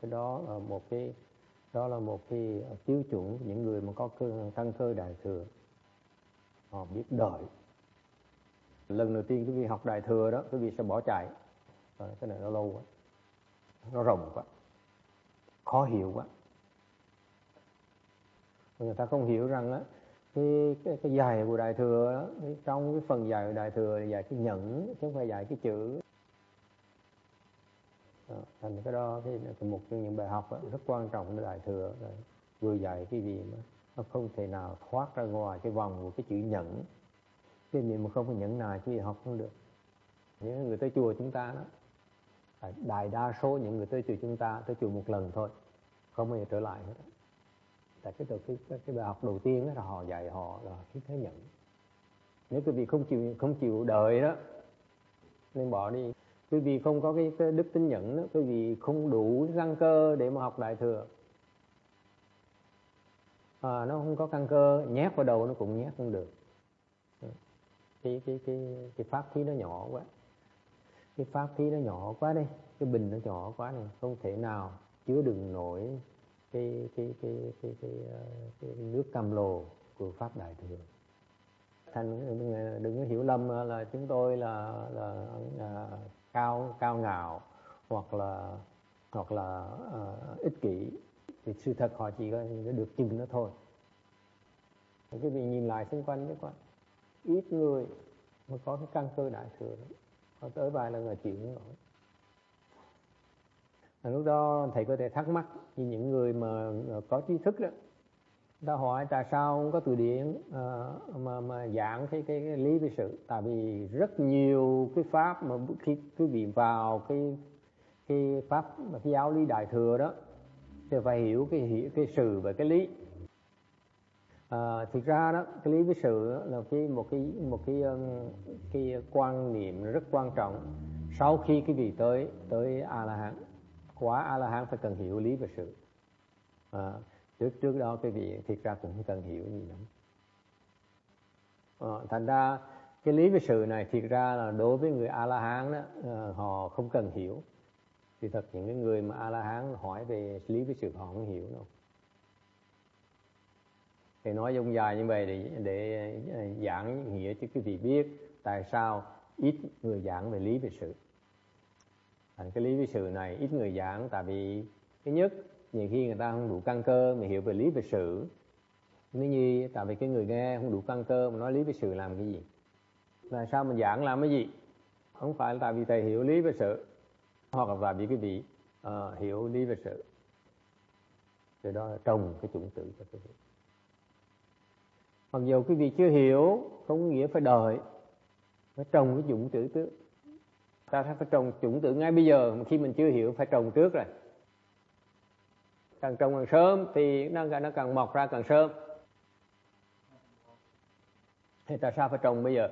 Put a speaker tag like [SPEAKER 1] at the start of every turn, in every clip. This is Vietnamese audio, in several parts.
[SPEAKER 1] Cái đó là một cái tiêu chuẩn của những người mà có căn cơ đại thừa. Họ biết đợi. Lần đầu tiên quý vị học đại thừa đó, quý vị sẽ bỏ chạy. Cái này nó lâu quá, nó rộng quá, khó hiểu quá. Người ta không hiểu rằng á, cái dạy của đại thừa đó, trong cái phần dạy của đại thừa là dạy cái nhẫn, chứ không phải dạy cái chữ. Thành cái đó một trong những bài học đó, rất quan trọng của đại thừa là vừa dạy cái gì mà nó không thể nào thoát ra ngoài cái vòng của cái chữ nhẫn. Cái gì mà không có nhẫn nại cái gì học không được. Những người tới chùa chúng ta đó, đại đa số những người tới chùa chúng ta tới chùa một lần thôi, không bao giờ trở lại hết. Tại cái bài học đầu tiên đó là họ dạy họ là cái thế nhẫn. Nếu quý vị không chịu đợi đó, nên bỏ đi. Quý vị không có cái đức tính nhẫn đó, quý vị không đủ căn cơ để mà học đại thừa. Nó không có căn cơ, nhét vào đầu nó cũng nhét không được. Cái pháp khí nó nhỏ quá. Cái pháp khí nó nhỏ quá đi, cái bình nó nhỏ quá này, không thể nào chứa đựng nổi cái nước cam lồ của pháp đại thừa. Thành đừng có hiểu lầm là chúng tôi là cao ngạo hoặc là ích kỷ. Thì sự thật họ chỉ có được chừng đó thôi. Quý vị nhìn lại xung quanh chứ con, ít người mà có cái căn cơ đại thừa đó. Họ tới vài lần là chịu không nổi. Lúc đó thầy có thể thắc mắc như những người mà có trí thức đó, ta hỏi tại sao không có từ điển mà giảng cái lý về sự. Tại vì rất nhiều cái pháp mà khi quý vị vào cái pháp cái giáo lý đại thừa đó thì phải hiểu cái sự và cái lý. Thực ra đó cái lý với sự là một cái quan niệm rất quan trọng. Sau khi quý vị tới A La Hán, quá A La Hán phải cần hiểu lý và sự. Trước đó quý vị thực ra cũng không cần hiểu gì lắm. Thành ra cái lý với sự này thực ra là đối với người A La Hán đó, họ không cần hiểu. Thì thật những cái người mà A La Hán hỏi về lý với sự họ không hiểu đâu. Thì nói dông dài như vậy để giảng nghĩa cho quý vị biết tại sao ít người giảng về lý về sự. Cái lý về sự này ít người giảng tại vì thứ nhất, nhiều khi người ta không đủ căn cơ mà hiểu về lý về sự. Nếu như tại vì cái người nghe không đủ căn cơ mà nói lý về sự làm cái gì? Là sao mình giảng làm cái gì? Không phải là tại vì thầy hiểu lý về sự, hoặc là tại vì quý vị hiểu lý về sự. Từ đó là trồng cái chủng tử cho quý vị. Mặc dù quý vị chưa hiểu, không nghĩa phải đợi, phải trồng cái chủng tử trước. Ta phải trồng chủng tử ngay bây giờ, mà khi mình chưa hiểu phải trồng trước rồi. Càng trồng càng sớm thì nó càng mọc ra càng sớm. Thì tại sao phải trồng bây giờ?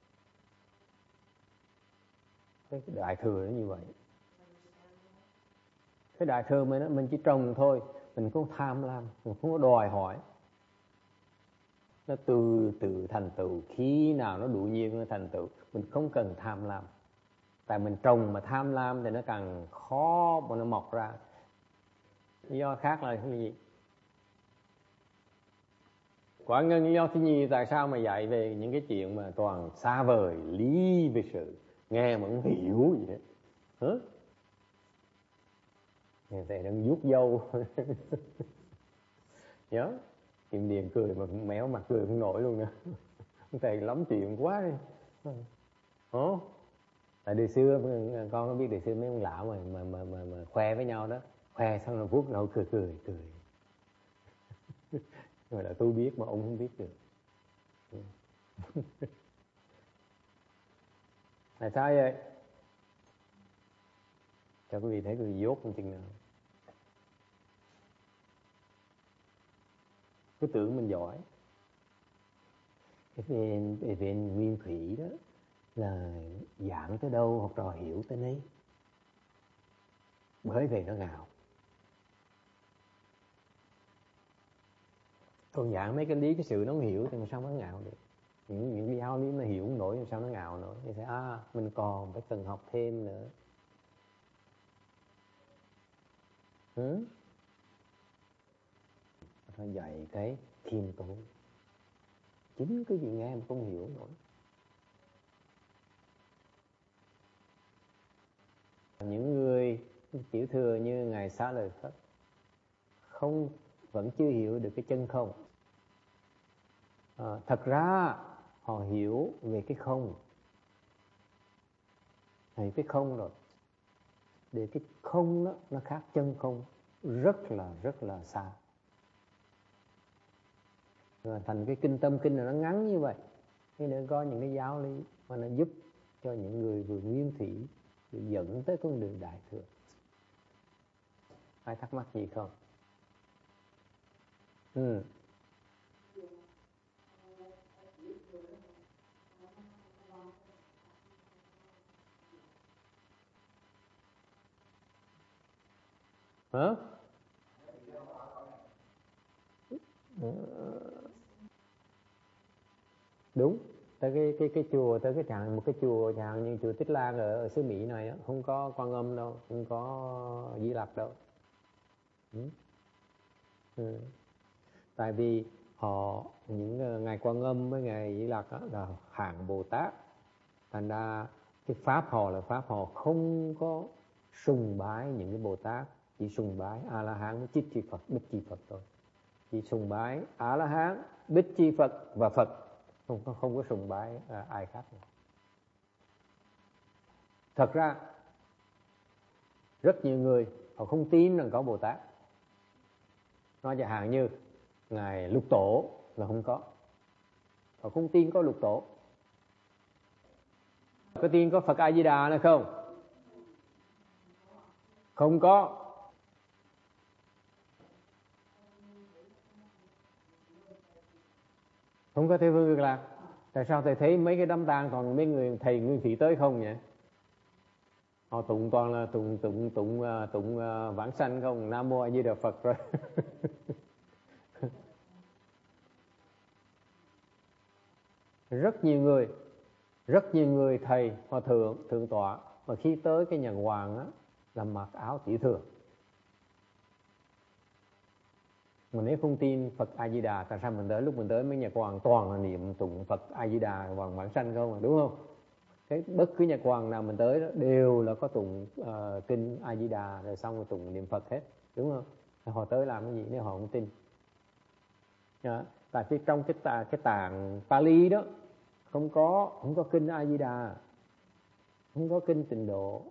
[SPEAKER 1] Cái đại thừa nó như vậy. Cái đại thừa mình chỉ trồng thôi, mình không tham lam, mình không có đòi hỏi. Nó từ thành tựu, khi nào nó đủ nhiều nó thành tựu, mình không cần tham lam. Tại mình trồng mà tham lam thì nó càng khó mà nó mọc ra. Lý do khác là cái gì? Quả nhân lý do thứ nhì tại sao mà dạy về những cái chuyện mà toàn xa vời, lý về sự, nghe mà không hiểu gì hết. Hả? Người ta đang vuốt dâu. Nhớ, Kim Điền cười mà méo mặt cười không nổi luôn nè. Thầy lắm chuyện quá đi. Tại đời xưa con có biết đời xưa mấy ông lão mà khoe với nhau đó, khoe xong rồi vuốt đầu cười. Rồi là tôi biết mà ông không biết được. Tại sao vậy? Cho quý vị thấy quý vị dốt không chừng nào. Cứ tưởng mình giỏi. Cái về nguyên thủy đó là giảng tới đâu học trò hiểu tới nấy. Bởi vậy nó ngạo. Còn giảng mấy cái lý cái sự nó không hiểu thì sao nó ngạo được. Những cái giáo lý nó hiểu không nổi thì sao nó ngạo nổi. Thì sẽ mình còn phải cần học thêm nữa. Nó dạy cái khiêm tốn. Chính cái gì nghe mà không hiểu nổi. Những người tiểu thừa như Ngài Xá Lợi Phất vẫn chưa hiểu được cái chân không. Thật ra họ hiểu về cái không, thì cái không rồi, để cái không đó nó khác chân không rất là xa. Rồi thành cái kinh Tâm Kinh này nó ngắn như vậy, thế nên có những cái giáo lý mà nó giúp cho những người vừa nguyên thủy để dẫn tới con đường đại thừa. Ai thắc mắc gì không? Hả? Đúng. Tới cái chùa, tới cái trạng một cái chùa chẳng như chùa Tích Lan ở xứ Mỹ này á, không có Quan Âm đâu, không có Di Lặc đâu. Tại vì những ngài Quan Âm với ngài Di Lặc á là hạng Bồ Tát, thành ra cái pháp họ là pháp họ không có sùng bái những cái Bồ Tát, chỉ sùng bái A La Hán với Chít Chi Phật, Bích Chi Phật thôi. Chỉ sùng bái A La Hán, Bích Chi Phật và Phật, không có sùng bái ai khác nữa. Thật ra rất nhiều người họ không tin rằng có Bồ Tát. Nói chẳng hạn như ngài Lục Tổ là không có, họ không tin có Lục Tổ. Có tin có Phật A Di Đà nữa không? Không có. Không có Tây Phương Cực Lạc. Tại sao thầy thấy mấy cái đám tang còn mấy người thầy nguyên thủy tới không nhỉ? Họ tụng toàn là tụng vãng sanh không, Nam Mô A Di Đà Phật rồi. Rất nhiều người thầy hòa thượng tọa mà khi tới cái nhà hoàng á là mặc áo tiểu thừa. Mà nếu không tin Phật A Di Đà, tại sao lúc mình tới mấy nhà hoàng toàn là niệm tụng Phật A Di Đà hoàng vãng sanh không mà, đúng không? Cái bất cứ nhà hoàng nào mình tới đó đều là có tụng kinh A Di Đà rồi xong rồi tụng niệm Phật hết, đúng không? Họ tới làm cái gì nếu họ không tin? Tại vì trong cái tạng Pali đó không có kinh A Di Đà, không có kinh Tịnh Độ.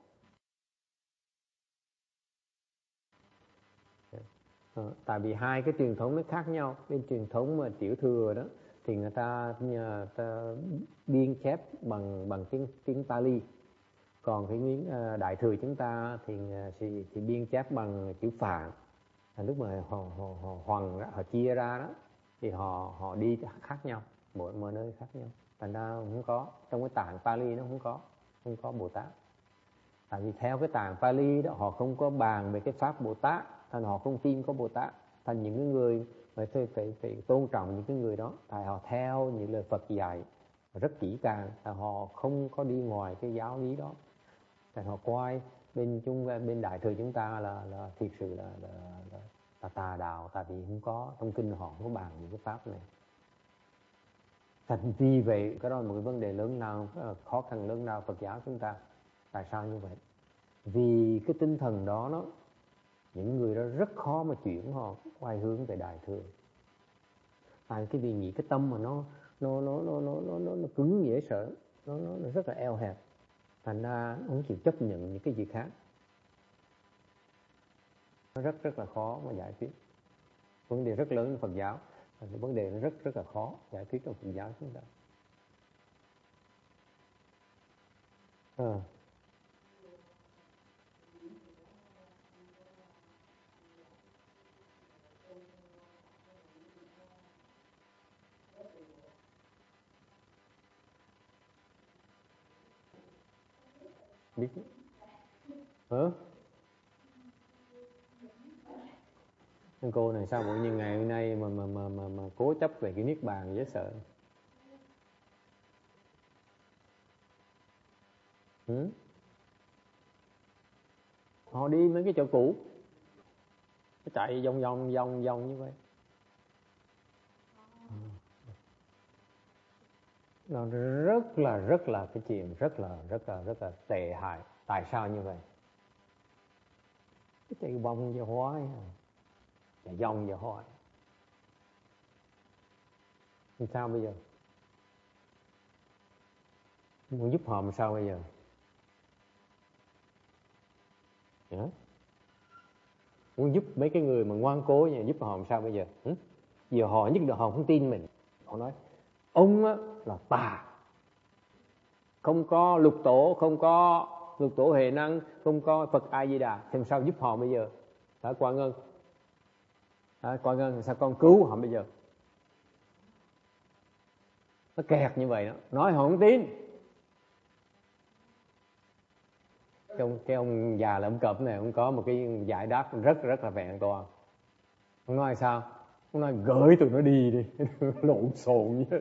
[SPEAKER 1] Tại vì hai cái truyền thống nó khác nhau. Bên truyền thống mà tiểu thừa đó thì người ta biên chép bằng tiếng Pali, còn cái đại thừa chúng ta thì biên chép bằng chữ Phạn. Lúc mà họ chia ra đó thì họ đi khác nhau, mỗi nơi khác nhau, thành ra không có trong cái tạng Pali nó không có Bồ Tát. Tại vì theo cái tạng Pali đó họ không có bàn về cái pháp Bồ Tát, thành họ không tin có Bồ Tát. Thành những cái người phải tôn trọng những cái người đó, tại họ theo những lời Phật dạy rất kỹ càng, tại họ không có đi ngoài cái giáo lý đó. Tại họ coi bên đại thừa chúng ta là thiệt sự là tà đạo, tại vì không có trong kinh họ không có bàn những cái pháp này. Thành vì vậy cái đó là một cái vấn đề lớn nào, khó khăn lớn nào Phật giáo chúng ta. Tại sao như vậy? Vì cái tinh thần đó những người đó rất khó mà chuyển họ quay hướng về đại thừa. Tại cái vì nghĩ cái tâm mà nó cứng dễ sợ, nó rất là eo hẹp, thành ra không chịu chấp nhận những cái gì khác. Nó rất là khó mà giải quyết. Vấn đề rất lớn của Phật giáo, vấn đề nó rất là khó giải quyết trong Phật giáo chúng ta. Biết cô này sao bỗng nhiên ngày hôm nay mà cố chấp về cái niết bàn dễ sợ. Họ đi mấy cái chỗ cũ, Nó chạy vòng vòng vòng vòng như vậy. Nó rất là cái chuyện rất là tệ hại. Tại sao như vậy? Cái chạy vòng về hoài, chạy vòng về hoài. Làm sao bây giờ? Muốn giúp họ làm sao bây giờ? Muốn giúp mấy cái người mà ngoan cố giúp họ làm sao bây giờ? Giờ họ nhất là họ không tin mình. Họ nói ông á, là tà, không có lục tổ Huệ Năng, không có Phật A Di Đà, thì sao giúp họ bây giờ? Quang Ngân, Quang Ngân, sao con cứu họ bây giờ? Nó kẹt như vậy đó, nói họ không tin. Cái ông già lẩm cẩm này, ông có một cái giải đáp rất là vẹn toàn. Ông nói sao? Ông nói gửi tụi nó đi đi. Lộn xộn vậy.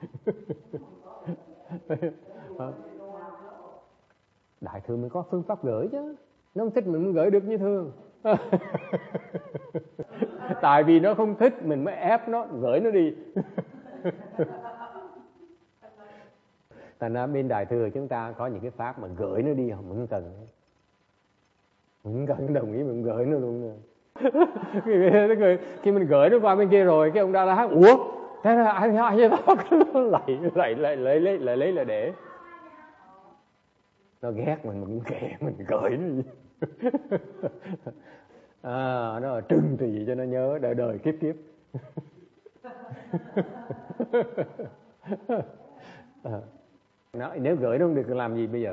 [SPEAKER 1] Đại thừa mình có phương pháp gửi chứ. Nó không thích mình mới gửi được như thường. Tại vì nó không thích mình mới ép nó, gửi nó đi. Thành ra bên Đại thừa chúng ta có những cái pháp mà gửi nó đi, mình không cần. Mình không cần đồng ý mình gửi nó luôn. Khi mình gửi nó qua bên kia rồi, cái ông Đa La Hán, ủa? Thế là ai vậy đó? Lại lấy là để. Nó ghét mình cũng kệ, mình gửi nó gì. Nó là trừng trị cho nó nhớ đời đời kiếp kiếp. Nếu gửi nó không được làm gì bây giờ?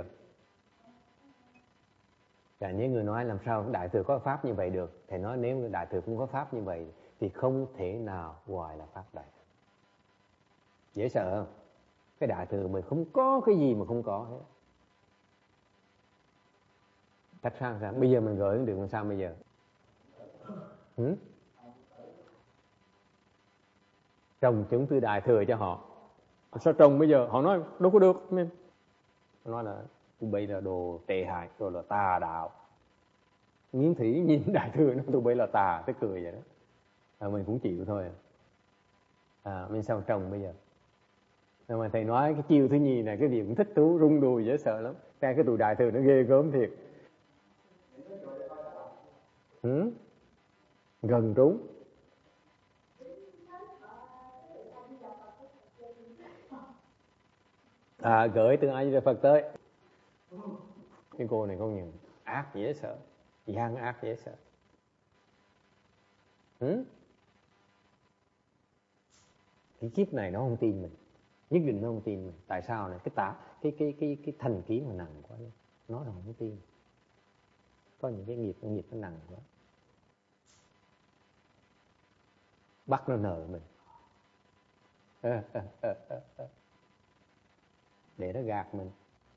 [SPEAKER 1] Cả những người nói làm sao Đại thừa có pháp như vậy được. Thầy nói nếu Đại thừa không có pháp như vậy thì không thể nào gọi là pháp Đại thừa. Dễ sợ không? Cái Đại thừa mình không có cái gì mà không có hết. Cách sao? Bây giờ mình gửi được làm sao bây giờ? Trồng chứng từ Đại thừa cho họ. Sao trồng bây giờ? Họ nói đâu có được. Họ nói là tụi bây là đồ tệ hại, rồi là tà đạo. Nghiên thủy nhìn Đại thừa nó tụi bây là tà, tới cười vậy đó. Mình cũng chịu thôi. Mình sao trồng bây giờ? Nhưng mà thầy nói cái chiều thứ nhì này cái gì cũng thích thú, rung đùi dễ sợ lắm. Cái tụi Đại thừa nó ghê gớm thiệt. Gần trúng. Gửi từ A Di Đà Phật tới. Cái cô này không nhìn ác dễ sợ, gian ác dễ sợ. Cái kiếp này nó không tin mình, nhất định nó không tin mình. Tại sao này? Cái thành kiến mà nặng quá, nó là không tin. Có những cái nghiệp nó nặng quá, bắt nó nợ mình. Để nó gạt mình.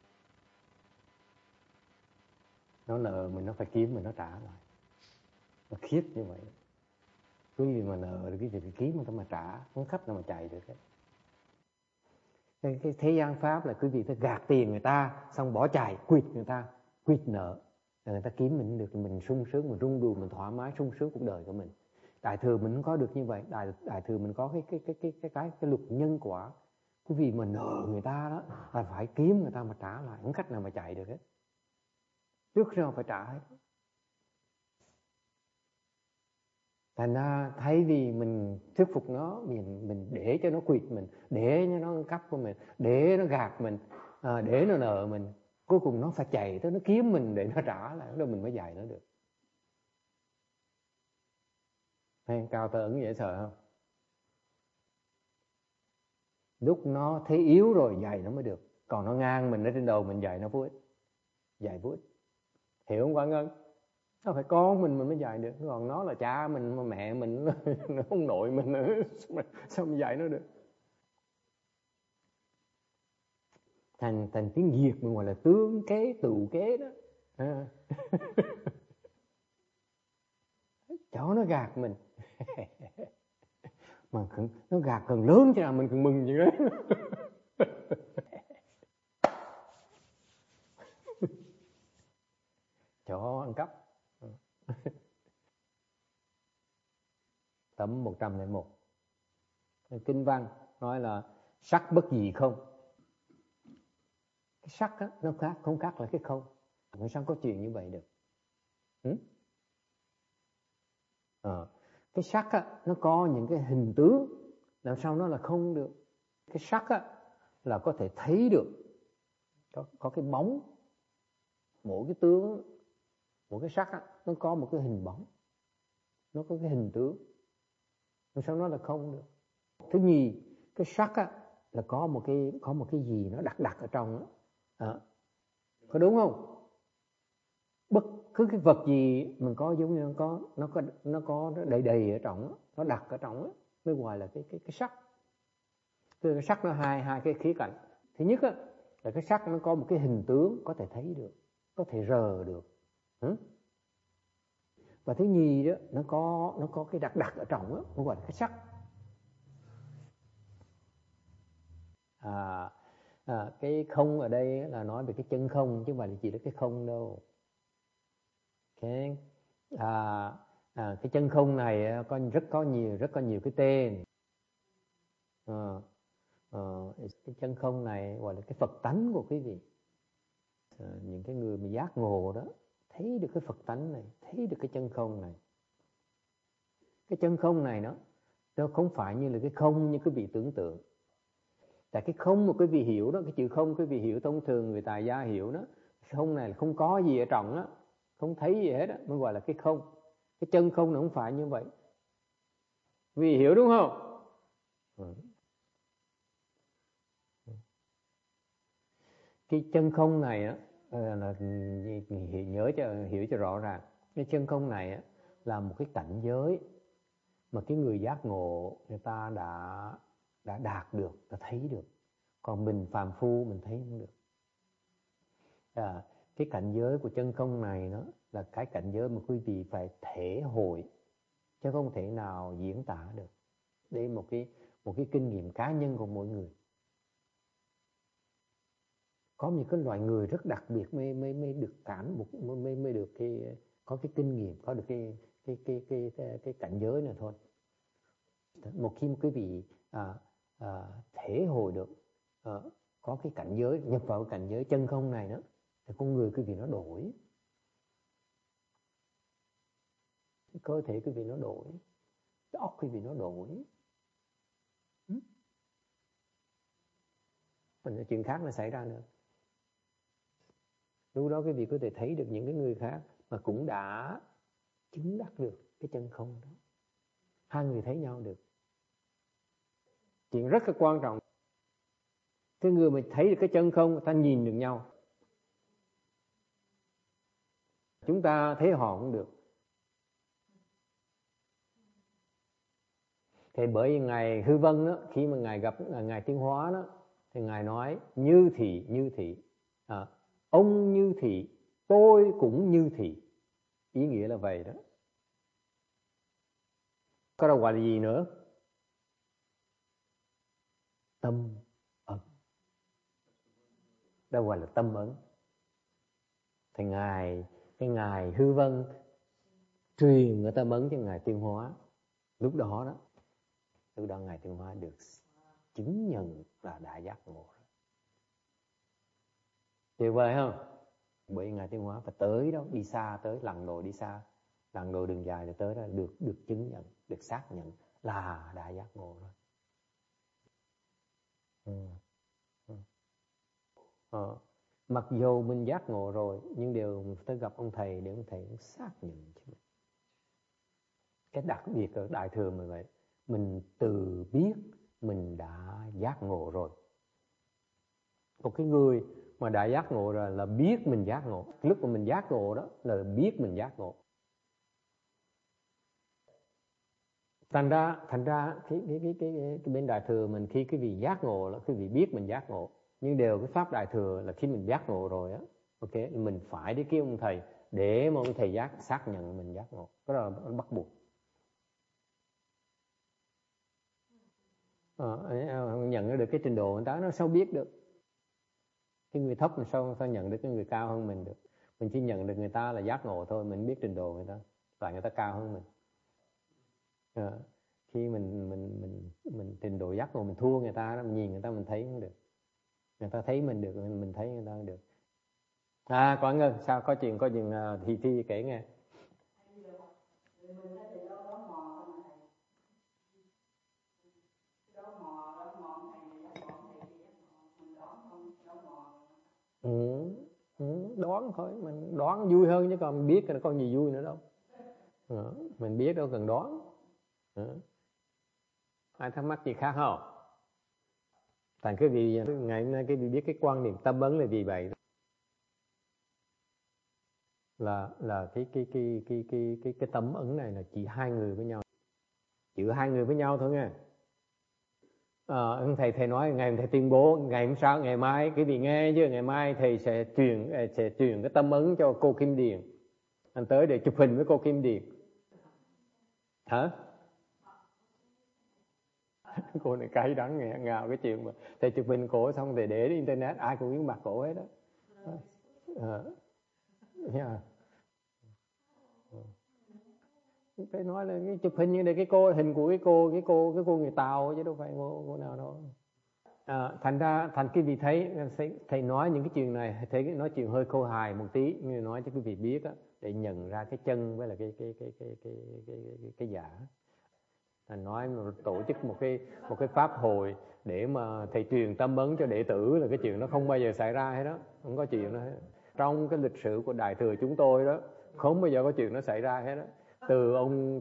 [SPEAKER 1] Nó nợ mình, nó phải kiếm mình, nó trả lại. Nó khiếp như vậy. Cứ gì mà nợ cái gì phải kiếm người ta mà trả, không khách nào mà chạy được hết. Cái thế gian pháp là cứ gì ta gạt tiền người ta, xong bỏ chạy, quỵt người ta, quỵt nợ. Người ta kiếm mình được, mình sung sướng, mình rung đùi, mình thoải mái, sung sướng cuộc đời của mình. Đại thừa mình không có được như vậy. Đại thừa mình có cái luật nhân quả. Cái vì mà nợ người ta đó là phải kiếm người ta mà trả lại, không cách nào mà chạy được hết. Trước sau phải trả hết. Thành ra thay vì mình thuyết phục nó, mình để cho nó quỵt mình, để cho nó cắp của mình, để nó gạt mình, để nó nợ mình, cuối cùng nó phải chạy tới nó kiếm mình để nó trả lại, rồi mình mới dạy nó được. Hay cao tơ ấn dễ sợ không? Lúc nó thấy yếu rồi dạy nó mới được. Còn nó ngang mình ở trên đầu mình dạy nó vô ích. Dạy vô ích. Hiểu không Quang Ngân? Nó phải con mình mới dạy được. Còn nó là cha mình mà mẹ mình, nó ông nội mình nữa. Sao mình dạy nó được? Thành tiếng Việt mình gọi là tướng kế tựu kế đó. Cho nó gạt mình. Mà nó gạt cần lớn cho nào mình cần mừng vậy đó. Cho ăn cắp. tấm 101. Kinh văn nói là sắc bất dị không. Cái sắc á, nó khác, không khác là cái không. Làm sao có chuyện như vậy được? Cái sắc á, nó có những cái hình tướng, làm sao nó là không được? Cái sắc á, là có thể thấy được, có cái bóng. Mỗi cái tướng, mỗi cái sắc á, nó có một cái hình bóng, nó có cái hình tướng, làm sao nó là không được? Thứ nhì, cái sắc á, là có một cái gì nó đặc ở trong đó. Có đúng không? Bất cứ cái vật gì mình có giống như nó có đầy ở trong, nó đặc ở trong mới gọi là cái sắc. Cái sắc nó hai cái khía cạnh. Thứ nhất á, là cái sắc nó có một cái hình tướng có thể thấy được, có thể rờ được. Và thứ nhì đó, nó có cái đặc ở trong đó, nó gọi là cái sắc. Cái không ở đây là nói về cái chân không, chứ không phải là chỉ là cái không đâu. Okay. Cái chân không này rất có nhiều cái tên. Cái chân không này gọi là cái Phật tánh của quý vị. Những cái người mà giác ngộ đó thấy được cái Phật tánh này, thấy được cái chân không này. Cái chân không này nó không phải như là cái không như quý vị tưởng tượng. Tại cái không mà quý vị hiểu đó, cái chữ không quý vị hiểu thông thường người tài gia hiểu đó, không này là không có gì ở trong đó, không thấy gì hết đó, mới gọi là cái không. Cái chân không nó không phải như vậy. Quý vị hiểu đúng không? Cái chân không này là hiểu cho rõ ràng. Cái chân không này là một cái cảnh giới mà cái người giác ngộ người ta đã đạt được, đã thấy được. Còn mình phàm phu mình thấy không được. Cái cảnh giới của chân không này nó là cái cảnh giới mà quý vị phải thể hội, chứ không thể nào diễn tả được. Đây là một cái kinh nghiệm cá nhân của mỗi người. Có những cái loại người rất đặc biệt mới được mới được có cái kinh nghiệm, có được cái cảnh giới này thôi. Một khi quý vị thể hội được, có cái cảnh giới, nhập vào cái cảnh giới chân không này nữa, thì con người quý vị nó đổi, cái cơ thể quý vị nó đổi, cái óc quý vị nó đổi. Còn chuyện khác nó xảy ra nữa. Lúc đó quý vị có thể thấy được những cái người khác mà cũng đã chứng đắc được cái chân không đó. Hai người thấy nhau được. Chuyện rất là quan trọng. Cái người mà thấy được cái chân không, ta nhìn được nhau. Chúng ta thấy họ cũng được. Thì bởi vì Ngài Hư Vân đó, khi mà Ngài gặp Ngài Tiến Hóa đó, thì Ngài nói như thị. Ông như thị, tôi cũng như thị. Ý nghĩa là vậy đó. Có đâu gọi là gì nữa? Tâm ấn. Đâu gọi là tâm ấn. Thì Ngài Hư Vân truyền cái tâm ấn cho Ngài Tiến Hóa. Lúc đó Ngài Tiến Hóa được chứng nhận là đã giác ngộ. Tuyệt vời không? Bởi Ngài Tiến Hóa phải tới đó, đi xa tới, lần đồ đi xa, lần đồ đường dài rồi tới đó được chứng nhận, được xác nhận là đã giác ngộ rồi. Mặc dù mình giác ngộ rồi, nhưng đều tới gặp ông thầy để ông thầy cũng xác nhận cho mình. Cái đặc biệt ở Đại Thừa mà vậy, mình tự biết mình đã giác ngộ rồi. Một cái người mà đã giác ngộ rồi là biết mình giác ngộ. Lúc mà mình giác ngộ đó là biết mình giác ngộ. Thành ra cái bên Đại Thừa mình, khi cái vị giác ngộ là cái vị biết mình giác ngộ. Nhưng đều cái pháp Đại Thừa là khi mình giác ngộ rồi á, ok, mình phải đi kiếm ông thầy để mà ông thầy xác nhận mình giác ngộ. Đó là bắt buộc. Nhận được cái trình độ người ta, nó sao biết được? Cái người thấp mà sao nhận được cái người cao hơn mình được? Mình chỉ nhận được người ta là giác ngộ thôi, mình biết trình độ người ta, tại người ta cao hơn mình. Khi mình trình độ giác ngộ mình thua người ta đó, mình nhìn người ta mình thấy không được, người ta thấy mình được, mình thấy người ta không được. Quảng Ngân, sao có chuyện Thi kể nghe. Đoán thôi, mình đoán vui hơn chứ còn biết là có gì vui nữa đâu. Mình biết đâu cần đoán. Ai thắc mắc gì khác không? Thành cái vị ngày hôm nay cái vị biết cái quan niệm tâm ấn là vì vậy, là cái tâm ấn này là chỉ hai người với nhau, chỉ hai người với nhau thôi nghe. Thầy nói ngày thầy tuyên bố ngày hôm sau, ngày mai cái vị nghe chứ, ngày mai thầy sẽ truyền cái tâm ấn cho cô Kim Điền. Anh tới để chụp hình với cô Kim Điền. Hả? Cô này cay đắng nghẹn ngào cái chuyện mà thầy chụp hình cổ xong thì để internet ai cũng biết mặt cổ hết đó. Phải nói là cái chụp hình như là cái cô hình của cái cô người Tàu chứ đâu phải cô nào đâu. Thành cái vị thấy thầy nói những cái chuyện này, thấy nói chuyện hơi khô hài một tí, nhưng nói cho quý vị biết á, để nhận ra cái chân với là cái giả. Thành nói tổ chức một cái pháp hội để mà thầy truyền tâm ấn cho đệ tử là cái chuyện nó không bao giờ xảy ra hết đó, không có chuyện đó hết. Trong cái lịch sử của Đại thừa chúng tôi đó, không bao giờ có chuyện nó xảy ra hết đó. Từ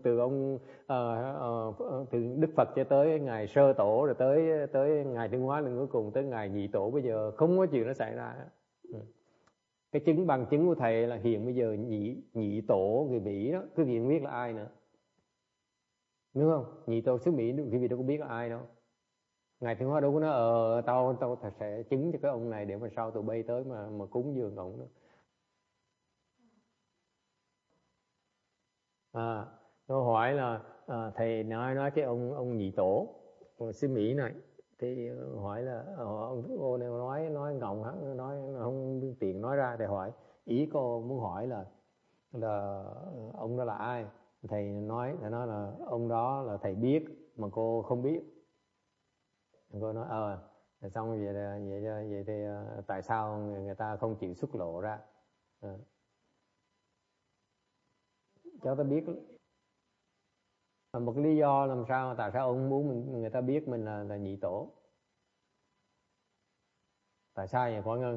[SPEAKER 1] Đức Phật cho tới ngài Sơ Tổ, rồi tới ngài Tiến Hóa lần cuối cùng tới ngài Nhị Tổ, bây giờ không có chuyện nó xảy ra. Cái bằng chứng của thầy là hiện bây giờ Nhị Tổ người Mỹ đó, quý vị biết là ai nữa, đúng không? Nhị Tổ xứ Mỹ quý vị đâu có biết là ai đâu. Ngài Tiến Hóa đâu có nói tao sẽ chứng cho cái ông này để mà sau tụi bay tới mà cúng dường ông đó. Tôi hỏi là thầy nói cái ông Nhị Tổ xứ Mỹ này thì hỏi là cô này nói ngọng hắn, nói không tiện nói ra, thì hỏi ý cô muốn hỏi là ông đó là ai. Thầy nói là ông đó là thầy biết mà cô không biết. Cô nói xong vậy thì tại sao người ta không chịu xuất lộ ra. Cháu ta biết một cái lý do làm sao, tại sao ông muốn người ta biết mình là Nhị Tổ, tại sao vậy Quảng Ngân?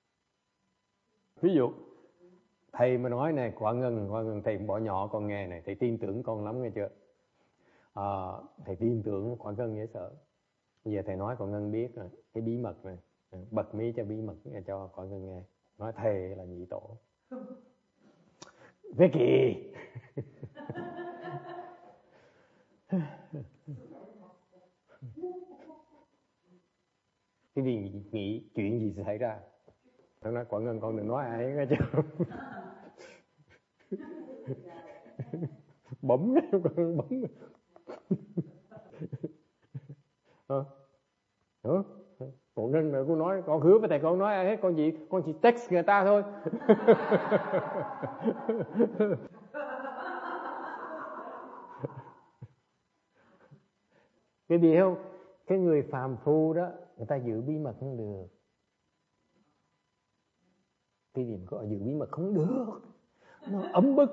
[SPEAKER 1] Ví dụ thầy mà nói này, Quảng Ngân thầy bỏ nhỏ con nghe này, thầy tin tưởng con lắm nghe chưa? Thầy tin tưởng Quảng Ngân dễ sợ. Bây giờ thầy nói Quảng Ngân biết rồi, cái bí mật này, bật mí cho bí mật cho Quảng Ngân nghe. Nói thầy là Nhị Tổ. Vicky cái gì nghĩ chuyện gì xảy ra? Thằng nói Quảng Ngân con đừng nói ai nghe chưa? Bấm Quảng Ngân mà cô nói, con hứa với thầy con nói ai hết, con chỉ text người ta thôi. Cái gì không? Cái người phàm phu đó, người ta giữ bí mật không được. Cái gì mà có giữ bí mật không được, nó ấm bức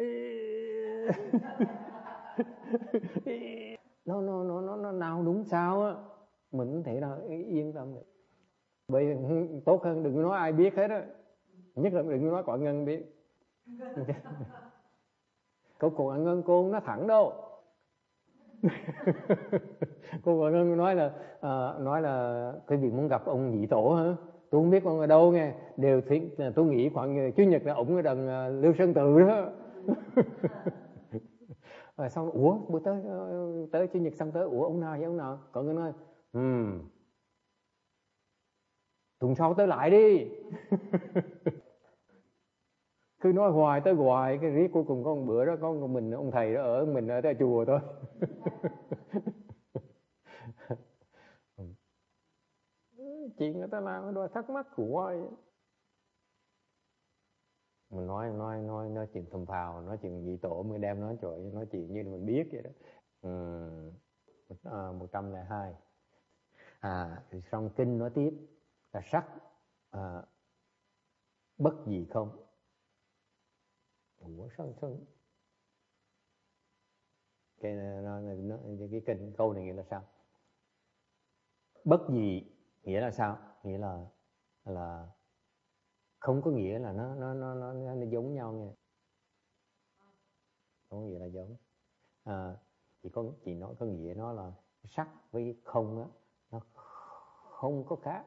[SPEAKER 1] nó nào đúng sao á, mình không thể nào yên tâm được. Bởi tốt hơn đừng nói ai biết hết á, nhất là đừng nói Quảng Ngân biết. Cô Quảng Ngân cô không nói thẳng đâu. Cô Quảng Ngân nói là cái việc muốn gặp ông Nhị Tổ hả? Tôi không biết ông ở đâu nghe, đều tôi nghĩ khoảng Chủ nhật là ổng ở đằng Lưu Sơn Tự đó. Rồi xong bữa tới Chủ nhật xong tới ông nào vậy ông nào? Còn người nói tuần sau tới lại đi. Cứ nói hoài tới hoài, cái riết cuối cùng có một bữa đó có mình ông thầy đó ở mình ở chùa thôi. Chuyện người ta làm đôi thắc mắc của ai. Mình nói chuyện thầm phào, nói chuyện Nhị Tổ mới đem nói chuyện như là mình biết vậy đó. 102. Thì trong kinh nói tiếp là sắc bất gì không. Ủa sao cái kinh câu này nghĩa là sao? Bất gì nghĩa là sao? Nghĩa là không có nghĩa là nó giống nhau nha. Không có nghĩa là giống. Chỉ nói có nghĩa nó là sắc với không á, nó không có khác.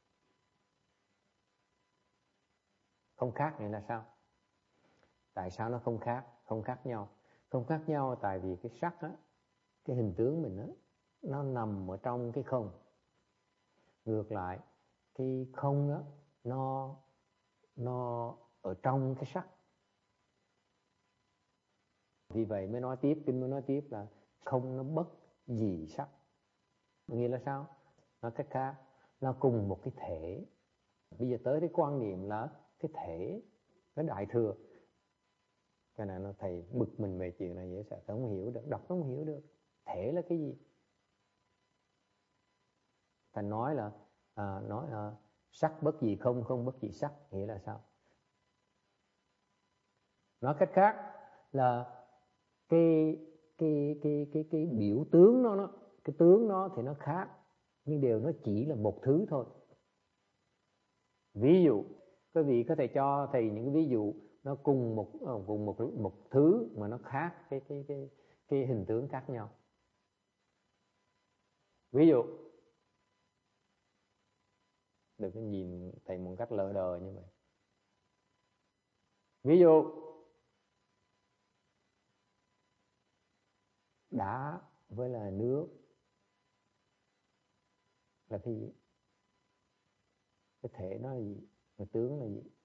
[SPEAKER 1] Không khác nghĩa là sao? Tại sao nó không khác? Không khác nhau. Không khác nhau tại vì cái sắc á, cái hình tướng mình á, nó nằm ở trong cái không. Ngược lại, cái không á, nó ở trong cái sắc. Vì vậy mới nói tiếp, kinh mới nói tiếp là không nó bất gì sắc. Nghĩa là sao? Nói cách khác, nó cùng một cái thể. Bây giờ tới cái quan niệm là cái thể, cái đại thừa. Cái này nó thầy bực mình về chuyện này dễ sợ, không hiểu được, đọc không hiểu được. Thể là cái gì? Thầy nói là sắc bất gì không, không bất gì sắc, nghĩa là sao? Nói cách khác là cái biểu tướng nó cái tướng nó thì nó khác, nhưng đều nó chỉ là một thứ thôi. Ví dụ quý vị có thể cho thầy những ví dụ nó cùng một thứ mà nó khác cái hình tướng khác nhau. Ví dụ đừng có nhìn thầy một cách lờ đờ như vậy. Ví dụ đá với là nước là cái gì? Cái thể nó là gì? Cái tướng là gì?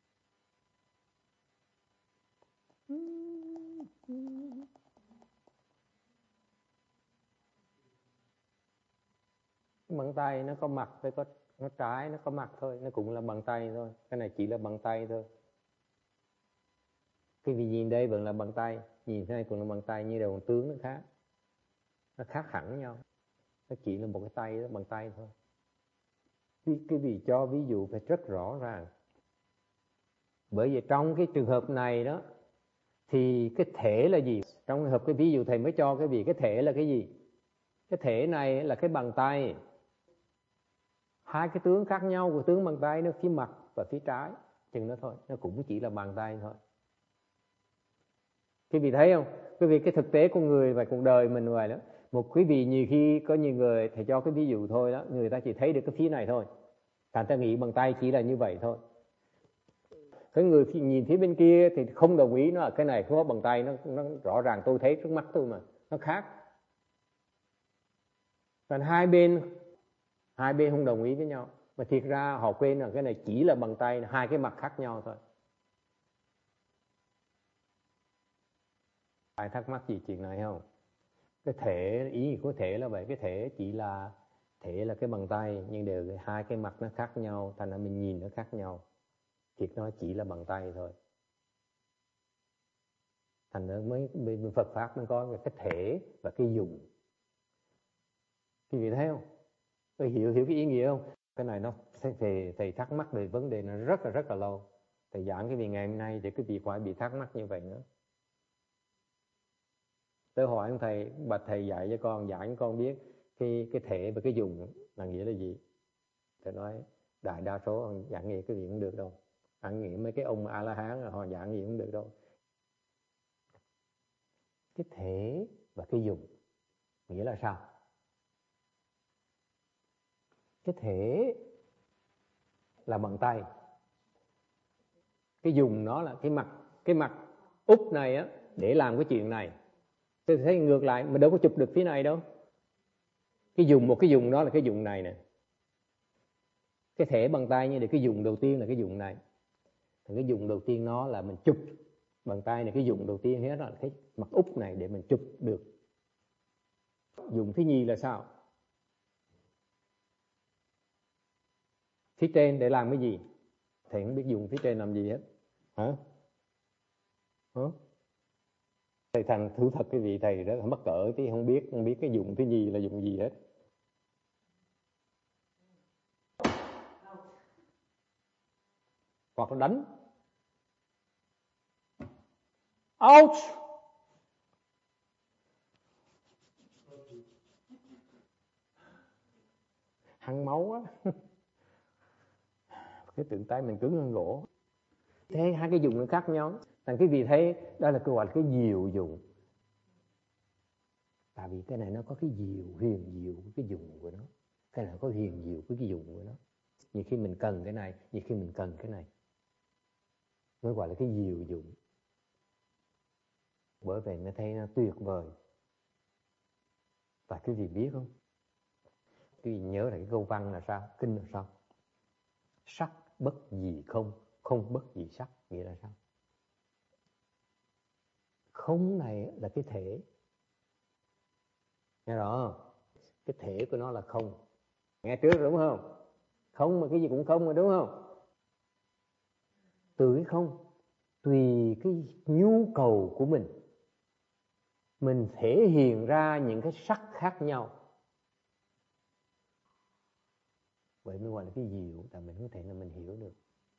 [SPEAKER 1] Cái bàn tay nó có mặt với nó trái, nó có mặt thôi, nó cũng là bàn tay thôi. Cái này chỉ là bàn tay thôi. Cái vị nhìn đây vẫn là bàn tay, nhìn thế này cũng là bàn tay, nhưng đều tướng nó khác. Nó khác hẳn nhau. Nó chỉ là một cái tay đó, bàn tay thôi. Cái vị cho ví dụ phải rất rõ ràng. Bởi vì trong cái trường hợp này đó thì cái thể là gì? Trong trường hợp cái ví dụ thầy mới cho cái vị, cái thể là cái gì? Cái thể này là cái bàn tay. Hai cái tướng khác nhau của tướng bàn tay nó phía mặt và phía trái, chừng đó thôi, nó cũng chỉ là bàn tay thôi. Quý vị thấy không? Quý vị cái thực tế con người và cuộc đời mình vậy đó. Một quý vị nhiều khi có nhiều người thầy cho cái ví dụ thôi đó, người ta chỉ thấy được cái phía này thôi. Thành ta nghĩ bàn tay chỉ là như vậy thôi. Cái người nhìn phía bên kia thì không đồng ý, nó là cái này không có bàn tay, nó rõ ràng tôi thấy trước mắt tôi mà, nó khác. Còn hai bên không đồng ý với nhau, mà thiệt ra họ quên là cái này chỉ là bàn tay, hai cái mặt khác nhau thôi. Ai thắc mắc gì chuyện này không? Cái thể, ý nghĩa của thể là vậy, cái thể chỉ là thể là cái bàn tay, nhưng đều hai cái mặt nó khác nhau, thành ra mình nhìn nó khác nhau. Thiệt nó chỉ là bàn tay thôi. Thành ra mới bên Phật pháp nó có cái thể và cái dụng. Quý vị thấy không? Tôi hiểu cái ý nghĩa không? Cái này nó thầy thắc mắc về vấn đề nó rất là lâu. Thầy giảng cái vì ngày hôm nay để quý vị khỏi bị thắc mắc như vậy nữa. Tôi hỏi ông thầy, bạch thầy dạy cho con, giảng cho con biết cái thể và cái dùng là nghĩa là gì? Thầy nói đại đa số ông giảng nghĩa cái gì cũng được đâu. Giảng nghĩa mấy cái ông A-la-hán họ giảng gì cũng được đâu. Cái thể và cái dùng nghĩa là sao? Cái thể là bàn tay, cái dùng nó là cái mặt úp này á, để làm cái chuyện này. Tôi thấy ngược lại mà đâu có chụp được phía này đâu. Một cái dùng đó là cái dùng này nè. Cái thể bàn tay như là cái dùng đầu tiên là cái dùng này. Thì cái dùng đầu tiên nó là mình chụp bàn tay này, cái dùng đầu tiên hết là cái mặt úp này để mình chụp được. Dùng thứ nhì là sao? Phía trên để làm cái gì? Thầy không biết dùng phía trên làm gì hết. Hả? Thầy thành thú thật cái vị thầy đó mắc cỡ tí, không biết cái dùng thứ gì là dùng gì hết. Hoặc là đánh. Ouch! Hăng máu á. Cái tượng tay mình cứng hơn gỗ. Thế hai cái dùng nó khác nhau. Thành cái vị thấy đó là gọi là cái diệu dụng. Tại vì cái này nó có cái huyền diệu cái dùng của nó. Cái này có huyền diệu cái dùng của nó. Nhiều khi mình cần cái này, nhiều khi mình cần cái này. Nó gọi là cái diệu dụng. Bởi vậy nó thấy nó tuyệt vời. Và cái gì biết không? Cái gì nhớ là cái câu văn là sao? Kinh là sao? Sắc bất dị không, không bất dị sắc. Nghĩa là sao? Không này là cái thể. Nghe rõ không? Cái thể của nó là không. Nghe trước đúng không? Không mà cái gì cũng không mà đúng không? Từ cái không, tùy cái nhu cầu của mình thể hiện ra những cái sắc khác nhau. Vậy mới gọi là cái diệu, tại mình không thể là mình hiểu được.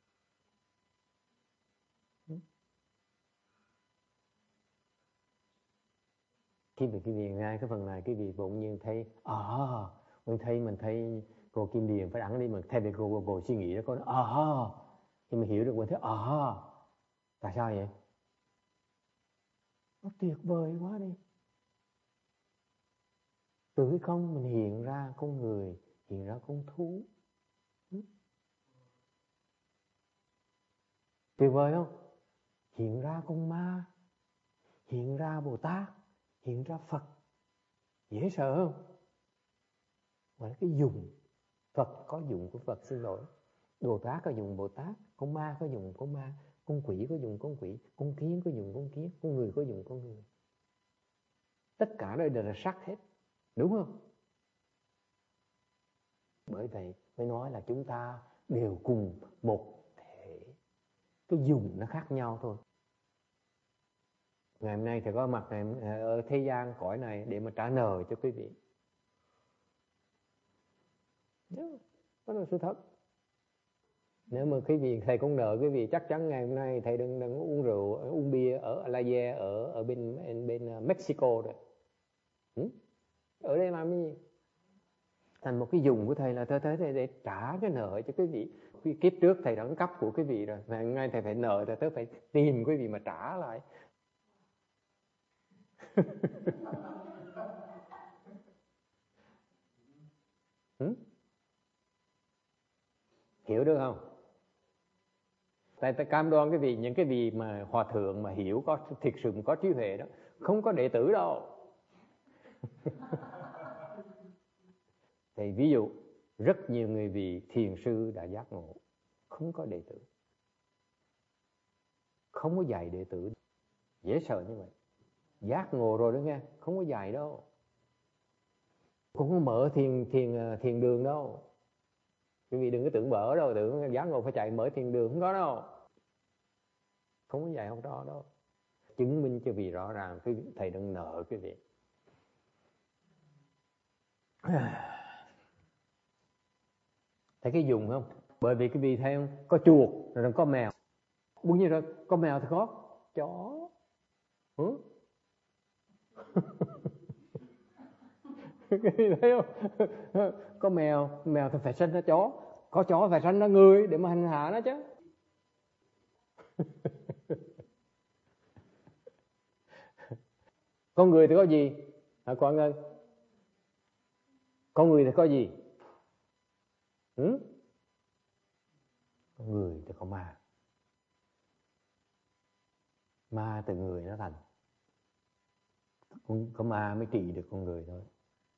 [SPEAKER 1] Khi mà cái vị ngay cái phần này, cái vị bỗng nhiên thấy mình thấy cô Kim Điền phải đẳng đi, mà thay vì cô suy nghĩ đó, cô nói thì mình hiểu được, mình thấy tại sao vậy? Nó tuyệt vời quá đi. Từ cái không mình hiện ra con người, hiện ra con thú. Tuyệt vời không? Hiện ra con ma, hiện ra Bồ Tát, hiện ra Phật. Dễ sợ không? Gọi là cái dùng. Phật có dụng của Phật, xin lỗi. Bồ Tát có dùng Bồ Tát, con ma có dùng con ma, con quỷ có dùng con quỷ, con kiến có dùng con kiến, con người có dùng con người. Tất cả đây đều là sắc hết, đúng không? Bởi vậy mới nói là chúng ta đều cùng một thể. Cái dùng nó khác nhau thôi. Ngày hôm nay thầy có mặt này ở thế gian cõi này để mà trả nợ cho quý vị. Đó là sự thật. Nếu mà quý vị thầy cũng nợ quý vị, chắc chắn ngày hôm nay thầy đừng uống rượu, uống bia ở Alaya, ở bên Mexico rồi. Ở đây làm cái gì? Thành một cái dùng của thầy là thầy để trả cái nợ cho quý vị. Kiếp trước thầy đã ăn cắp của quý vị rồi, ngày hôm nay thầy phải nợ, thầy phải tìm quý vị mà trả lại. Hiểu được không? Tại cam đoan cái vị, những cái vị mà hòa thượng mà hiểu, có thực sự có trí huệ đó, không có đệ tử đâu. Thì ví dụ rất nhiều người vị thiền sư đã giác ngộ, không có đệ tử, không có dạy đệ tử. Dễ sợ như vậy. Giác ngộ rồi đó nghe, không có dạy đâu, không có mở thiền đường đâu. Quý vị đừng có tưởng bở đâu, tưởng giác ngộ phải chạy mở thiền đường, không có đâu, không có dạy học đó đâu. Chứng minh cho vị rõ ràng thầy đang nợ quý vị. Thấy cái dùng không? Bởi vì cái vị thấy không? Có chuột rồi có mèo. Đúng như rồi, có mèo thì có chó. Thấy không? Có mèo thì phải sinh ra chó. Có chó phải sinh ra người để mà hành hạ nó chứ. Con người thì có gì? Quang Ngân, con người thì có gì? Con người thì có ma. Ma từ người nó thành. Có ma mới trị được con người thôi.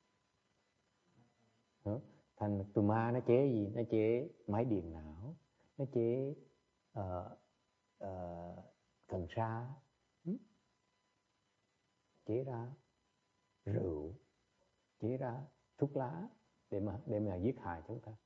[SPEAKER 1] Thành từ ma nó chế gì? Nó chế máy điện não, nó chế cần sa, chế ra rượu, chế ra thuốc lá để mà giết hại chúng ta.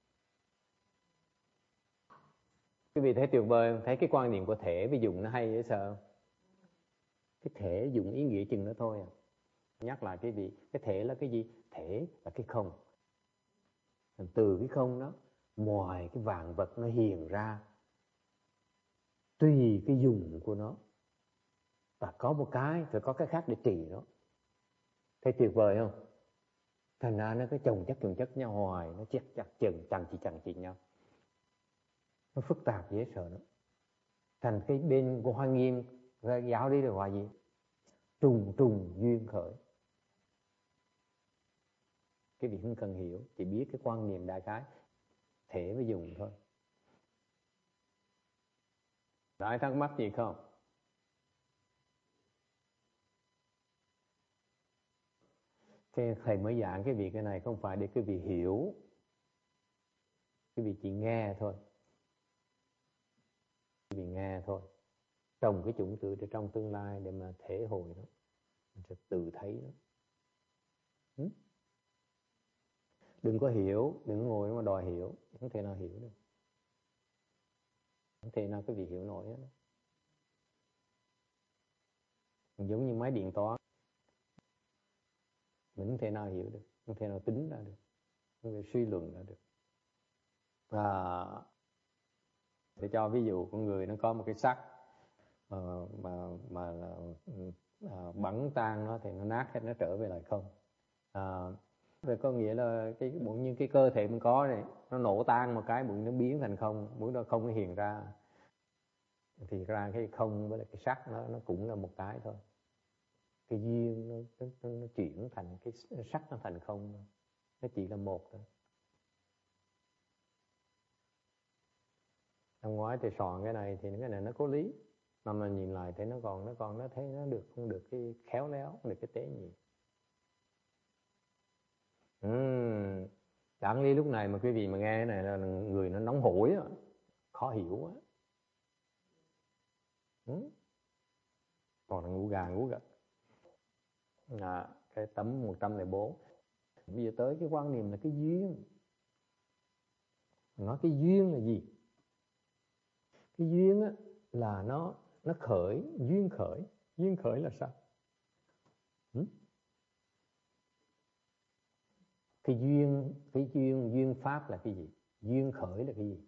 [SPEAKER 1] Quý vị thấy tuyệt vời không? Thấy cái quan niệm của thể, ví dụ nó hay dễ sợ không? Cái thể dùng ý nghĩa chừng đó thôi à. Nhắc lại cái vị, cái thể là cái gì? Thể là cái không. Từ cái không đó, mọi cái vạn vật nó hiện ra tùy cái dùng của nó. Và có một cái, phải có cái khác để trị nó. Thấy tuyệt vời không? Thành ra nó cứ chồng chất nhau hoài, nó chắc chằng chịt nhau. Nó phức tạp dễ sợ lắm. Thành cái bên của Hoa Nghiêm giáo đi là gọi gì? Trùng duyên khởi. Cái vị không cần hiểu, chỉ biết cái quan niệm đại khái thể mới dùng thôi. Đại thắc mắc gì không? Thầy mới giảng cái việc cái này không phải để cái vị hiểu, cái vị chỉ nghe thôi. Cái vị nghe thôi. Trồng cái chủng tử trong tương lai để mà thể hội nó, mình sẽ tự thấy nó. Đừng có hiểu, đừng ngồi mà đòi hiểu, không thể nào hiểu được. Không thể nào cái vị hiểu nổi hết. Giống như máy điện toán, mình không thể nào hiểu được, không thể nào tính ra được, không thể suy luận ra được. Để cho ví dụ con người nó có một cái sắt mà bắn tan nó thì nó nát hết, nó trở về lại không. Rồi có nghĩa là cái bụng như cái cơ thể mình có này, nó nổ tan một cái bụng nó biến thành không, bụng đó không nó hiện ra. Thì ra cái không với lại cái sắc nó cũng là một cái thôi. Cái duyên nó chuyển thành cái sắc, nó thành không, nó chỉ là một thôi. Năm ngoái thì soạn cái này thì cái này nó có lý, mà mình nhìn lại thấy nó thấy nó được, không được cái khéo léo, không được cái tế nhị. Đáng lý lúc này mà quý vị mà nghe cái này là người nó nóng hổi á, khó hiểu á. Còn là ngủ gà ngủ gật. Cái tấm 104. Bây giờ tới cái quan niệm là cái duyên. Nói cái duyên là gì? Cái duyên á là nó khởi, duyên khởi. Duyên khởi là sao? Cái duyên pháp là cái gì? Duyên khởi là cái gì?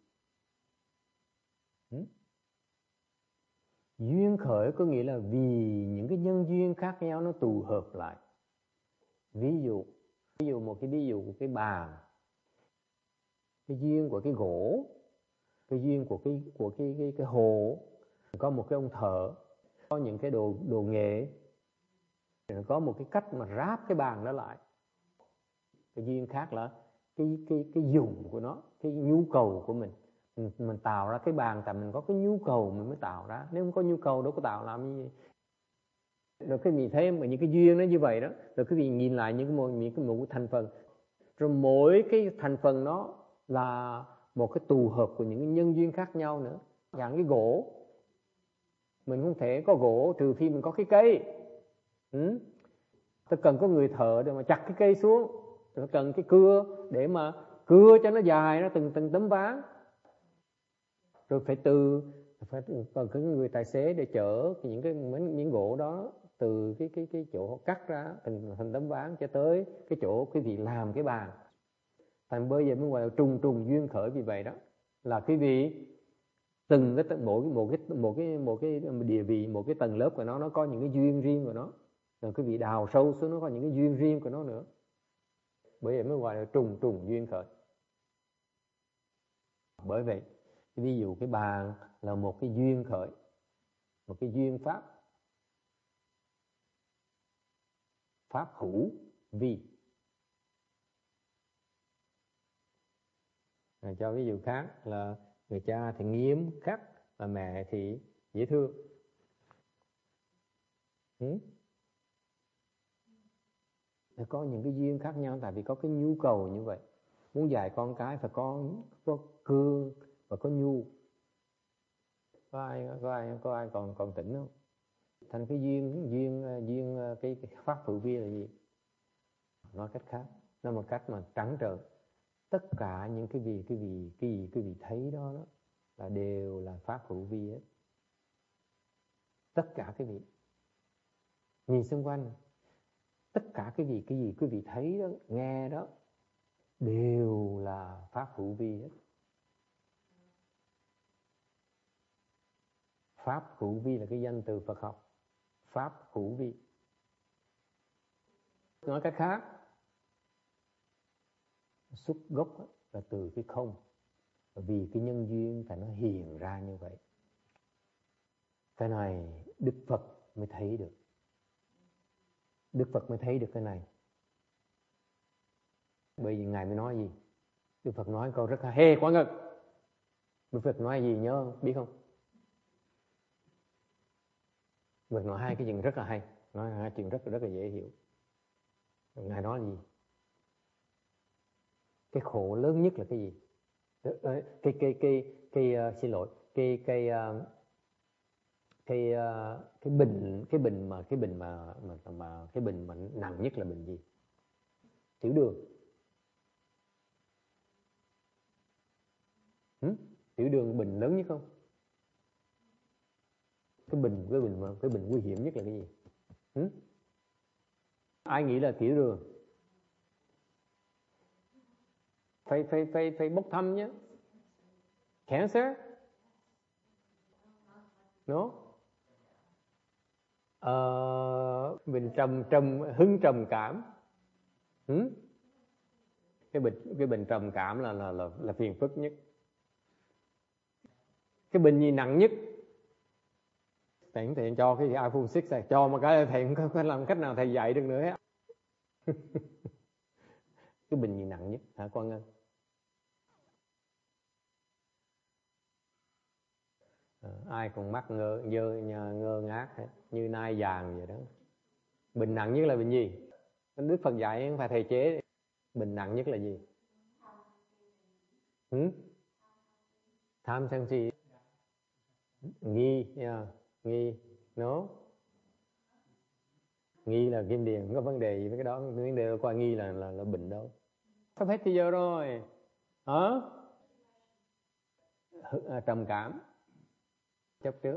[SPEAKER 1] Duyên khởi có nghĩa là vì những cái nhân duyên khác nhau nó tụ hợp lại. Ví dụ một cái ví dụ của cái bàn, cái duyên của cái gỗ, cái duyên của cái hồ, có một cái ông thợ, có những cái đồ nghệ, có một cái cách mà ráp cái bàn đó lại. Cái duyên khác là cái dùng của nó, cái nhu cầu của mình tạo ra cái bàn, tại mình có cái nhu cầu mình mới tạo ra. Nếu không có nhu cầu đâu có tạo làm gì. Rồi cái vị thấy mà những cái duyên nó như vậy đó, rồi cái vị nhìn lại những cái thành phần, rồi mỗi cái thành phần nó là một cái tụ hợp của những cái nhân duyên khác nhau nữa. Dạng cái gỗ, mình không thể có gỗ trừ khi mình có cái cây. Tôi cần có người thợ để mà chặt cái cây xuống, tôi cần cái cưa để mà cưa cho nó dài, nó từng tấm ván. Rồi phải còn cái người tài xế để chở những cái miếng gỗ đó từ cái chỗ cắt ra thành tấm ván cho tới cái chỗ quý vị làm cái bàn. Thành bây giờ mới gọi là trùng duyên khởi. Vì vậy đó là quý vị từng cái một cái địa vị, một cái tầng lớp của nó có những cái duyên riêng của nó. Rồi quý vị đào sâu xuống nó có những cái duyên riêng của nó nữa. Bởi vậy mới gọi là trùng duyên khởi. Bởi vậy ví dụ cái bàn là một cái duyên khởi, một cái duyên pháp hữu vi. Cho ví dụ khác là người cha thì nghiêm khắc và mẹ thì dễ thương. Có những cái duyên khác nhau, tại vì có cái nhu cầu như vậy. Muốn dạy con cái phải có cương và có nhu. Có ai còn tỉnh không? Thành cái duyên cái pháp hữu vi là gì? Nói cách khác, nói một cách mà trắng trợn, tất cả những cái gì quý vị thấy đó là đều là pháp hữu vi hết. Tất cả cái vị. Nhìn xung quanh, tất cả cái gì quý vị thấy đó, nghe đó, đều là pháp hữu vi hết. Pháp hữu vi là cái danh từ Phật học. Pháp hữu vi. Nói cách khác, xuất gốc là từ cái không. Vì cái nhân duyên phải nó hiện ra như vậy. Cái này Đức Phật mới thấy được. Đức Phật mới thấy được cái này. Bởi vì Ngài mới nói gì? Đức Phật nói câu rất hay. Hey, Quán Ngân! Đức Phật nói gì nhớ không? Biết không? Đức Phật nói hai cái chuyện rất là hay. Nói hai chuyện rất là dễ hiểu. Ngài nói gì? Cái khổ lớn nhất là cái gì? Xin lỗi. Cái bệnh mà nặng nhất là bệnh gì? Tiểu đường. Tiểu đường bệnh lớn nhất không? Cái bệnh nguy hiểm nhất là cái gì? Ai nghĩ là tiểu đường? Phải bốc thăm nhé. Cancer? No. Bệnh trầm cảm. Cái bệnh trầm cảm là phiền phức nhất. Cái bệnh gì nặng nhất? Thầy cho cái iPhone 6 này, cho một cái thầy không có làm cách nào thầy dạy được nữa hết. Cái bệnh gì nặng nhất hả Quang Ngân? Ai còn mắc ngơ ngác hết, như nai vàng vậy đó. Bệnh nặng nhất là bệnh gì? Đức Phật dạy không phải thầy chế. Bệnh nặng nhất là gì? Tham sân si. Nghi, nghi, no. Nghi là kim điền, không có vấn đề gì với cái đó. Vấn đề qua nghi là bệnh đâu. Sắp hết thì giờ rồi. Hả? Trầm cảm. Chấp trước.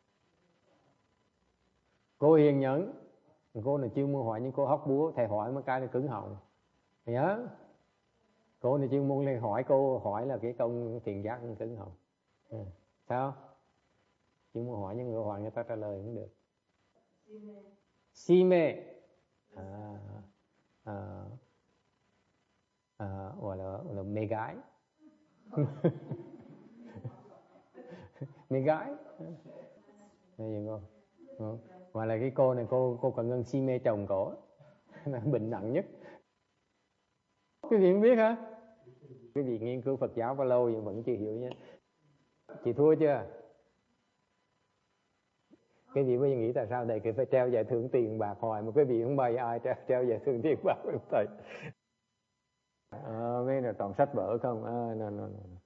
[SPEAKER 1] Cô hiền nhẫn. Cô này chuyên môn hỏi những cô hóc búa. Thầy hỏi mấy cái là cứng họng. Nhớ. Cô này chuyên môn lên hỏi, cô hỏi là cái công thiền giác cứng họng. Sao? Chuyên môn hỏi những người hỏi người ta trả lời cũng được. Si mê. Gọi là mê gái. Mê gái. Nghe gì không? Hoặc là cái cô này cô Cần Ngân si mê chồng cổ. Bệnh nặng nhất. Quý vị không biết hả? Quý vị nghiên cứu Phật giáo bao lâu nhưng vẫn chưa hiểu nhé. Chị thua chưa? Quý vị bây giờ nghĩ tại sao thầy phải treo giải thưởng tiền bạc hoài mà quý vị không bay ai treo giải thưởng tiền bạc với thầy? Mấy là toàn sách vở không? No.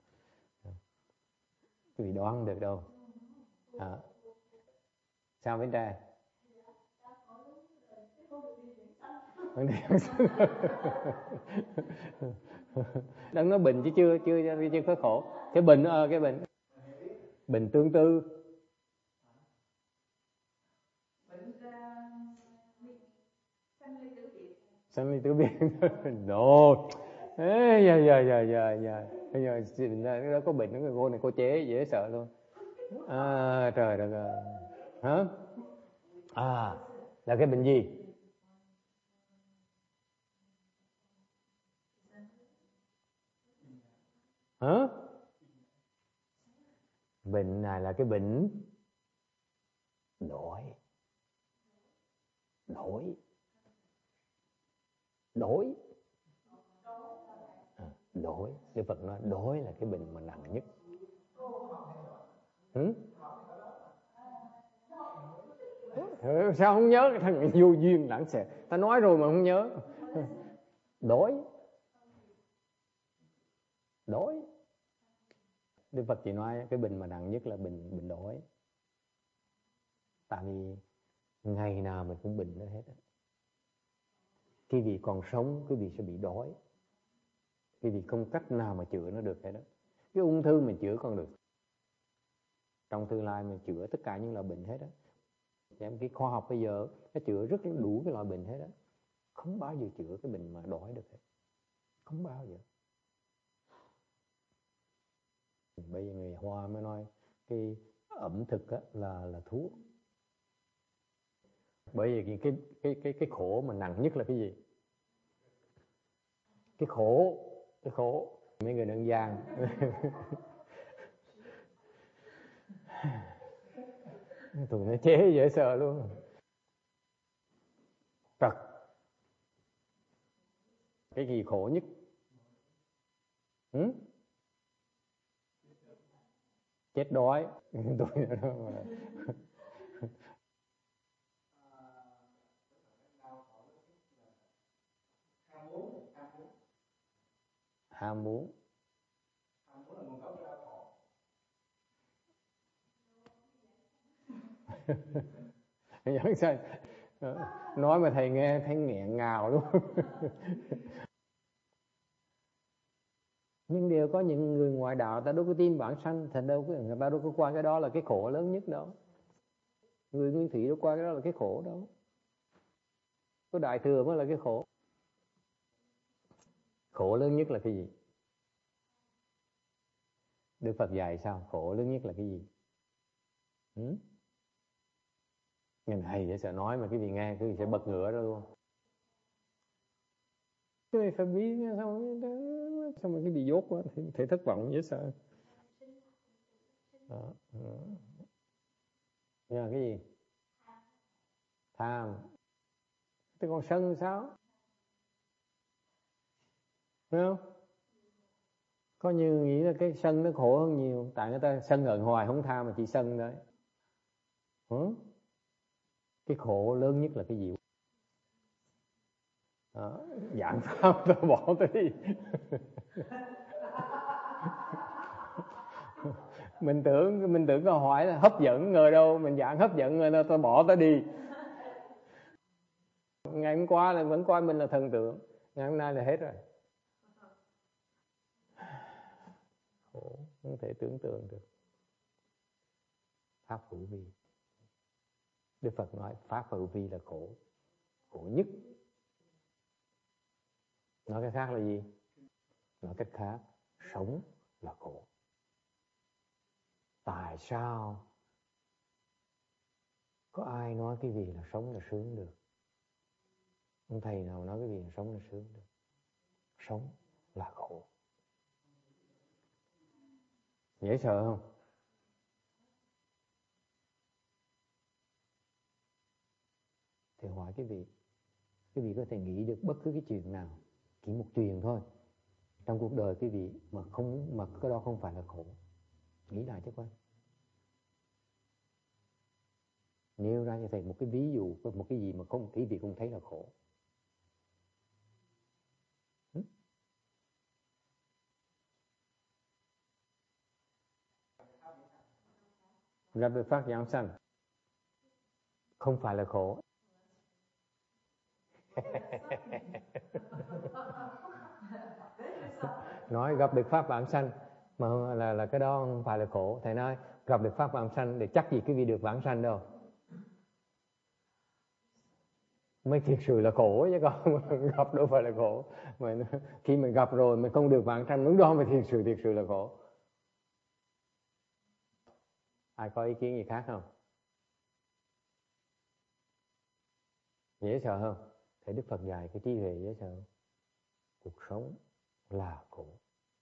[SPEAKER 1] Quý vị đoán không được đâu. Sao bên trai? Đang nói bệnh chứ chưa có khổ. Cái bệnh tương tư. Sanh ly tử biệt. No. Giờ nó có bệnh, cái cô này cô chế dễ sợ luôn. Trời đất ơi. Hả? Là cái bệnh gì? Hả? Bệnh này là cái bệnh đổi. Đức Phật nói đổi là cái bệnh mà nặng nhất. Sao không nhớ? Thằng vô duyên lãng xẹt. Ta nói rồi mà không nhớ. Đổi. Đức Phật chỉ nói cái bệnh mà nặng nhất là bệnh đổi. Tại vì ngày nào mình cũng bệnh đó hết. Khi vị còn sống, quý vị sẽ bị đói. Quý vị không cách nào mà chữa nó được hết đó. Cái ung thư mình chữa còn được. Trong tương lai mình chữa tất cả những loại bệnh hết đó. Cái khoa học bây giờ nó chữa rất đủ cái loại bệnh hết đó, không bao giờ chữa cái bệnh mà đói được hết, không bao giờ. Bây giờ người Hoa mới nói cái ẩm thực á, là thuốc. Bởi vì cái khổ mà nặng nhất là cái gì? Cái khổ mấy người nâng gian. Tụi nó chế dễ sợ luôn. Tật. Cái gì khổ nhất? Chết đói. Tụi nó mà. Ham muốn là nguồn gốc của đau khổ. Nói mà thầy nghe thấy nghẹn ngào luôn. Nhưng đều có những người ngoại đạo ta đâu có tin bản sanh, thành đâu người ta đâu có qua cái đó là cái khổ lớn nhất đâu. Người nguyên thủy đâu qua cái đó là cái khổ đâu. Có đại thừa mới là cái khổ. Khổ lớn nhất là cái gì? Đức Phật dạy sao? Khổ lớn nhất là cái gì? Nhưng thầy sẽ sợ nói mà cái gì nghe cái gì sẽ bật ngửa ra luôn. Cái này phải biết sao mà cái bị dốt quá thì thất vọng dễ sợ. Nhờ cái gì? Tham. Thế còn sân sao? Phải không? Có như nghĩ là cái sân nó khổ hơn nhiều. Tại người ta sân hận hoài không tham mà chỉ sân đấy. Cái khổ lớn nhất là cái gì? Dạng pháp tôi bỏ tới đi. Mình tưởng câu hỏi là hấp dẫn người đâu, mình dạng hấp dẫn người đâu, tôi bỏ tới đi. Ngày hôm qua là vẫn coi mình là thần tượng, ngày hôm nay là hết rồi. Khổ không thể tưởng tượng được. Pháp hữu vi. Đức Phật nói pháp hữu vi là khổ, khổ nhất. Nói cái khác là gì? Nói cách khác, sống là khổ. Tại sao có ai nói cái gì là sống là sướng được? Ông thầy nào nói cái gì là sống là sướng được? Sống là khổ. Dễ sợ không? Thì hỏi cái vị có thể nghĩ được bất cứ cái chuyện nào, chỉ một chuyện thôi trong cuộc đời cái vị mà cái đó không phải là khổ. Nghĩ lại chứ coi. Nêu ra cho thầy một cái ví dụ, một cái gì mà không cái vị không thấy là khổ. Gặp được phát giảng sanh không phải là khổ. Nói gặp được pháp vãng sanh mà là cái đó không phải là khổ. Thầy nói gặp được pháp vãng sanh để chắc gì cái vị được vãng sanh đâu. Mới thiệt sự là khổ chứ còn gặp đâu phải là khổ. Mà khi mình gặp rồi mình không được vãng sanh, lúc đó mới thiệt sự là khổ. Ai có ý kiến gì khác không? Dễ sợ không? Thấy Đức Phật dạy cái trí huệ dễ sợ không? Cuộc sống là khổ.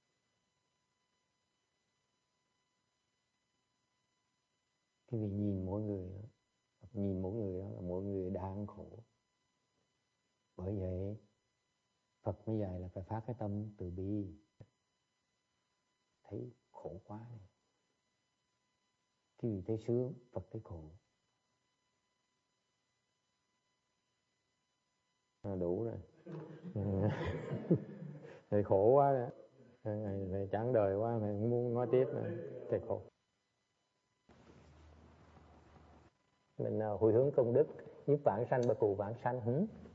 [SPEAKER 1] Cái vị nhìn mỗi người đó là mỗi người đang khổ. Bởi vậy Phật mới dạy là phải phát cái tâm từ bi. Thấy khổ quá này, cái vị thấy sướng, Phật thấy khổ. Đủ rồi. Thầy khổ quá đó. Thầy chán đời quá, thầy không muốn nói tiếp nữa. Thầy khổ. Mình hồi hướng công đức, giúp vãng sanh và cù vãng sanh.